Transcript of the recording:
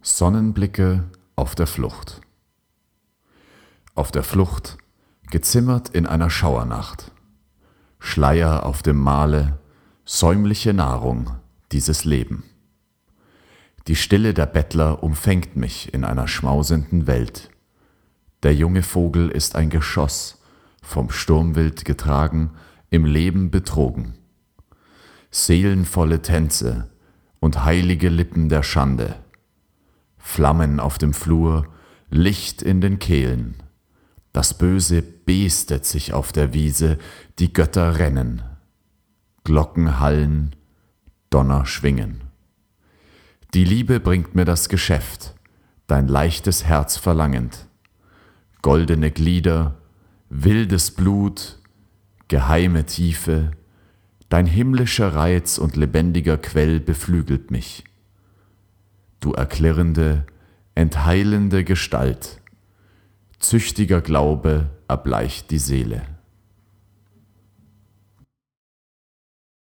Sonnenblicke auf der Flucht. Auf der Flucht, gezimmert in einer Schauernacht. Schleier auf dem Male, säumliche Nahrung, dieses Leben. Die Stille der Bettler umfängt mich in einer schmausenden Welt. Der junge Vogel ist ein Geschoss, vom Sturmwild getragen, im Leben betrogen. Seelenvolle Tänze und heilige Lippen der Schande. Flammen auf dem Flur, Licht in den Kehlen. Das Böse beestet sich auf der Wiese, die Götter rennen. Glocken hallen, Donner schwingen. Die Liebe bringt mir das Geschäft, dein leichtes Herz verlangend. Goldene Glieder, wildes Blut, geheime Tiefe, dein himmlischer Reiz und lebendiger Quell beflügelt mich. Du erklirrende, entheilende Gestalt, züchtiger Glaube erbleicht die Seele.